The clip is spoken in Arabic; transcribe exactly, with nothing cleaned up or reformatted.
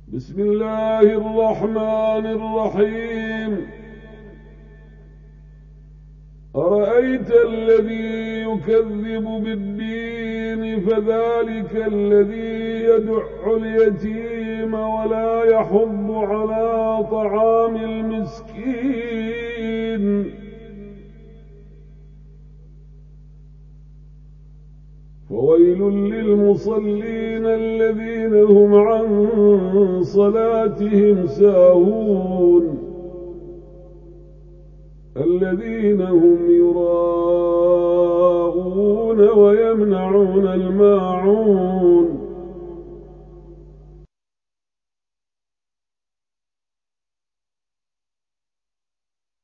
بسم الله الرحمن الرحيم. أرأيت الذي يكذب بالدين فذلك الذي يدع اليتيم ولا يحض على طعام المسكين فويل للمصلين الذين هم عن صلاتهم ساهون الذين هم يراءون ويمنعون الماعون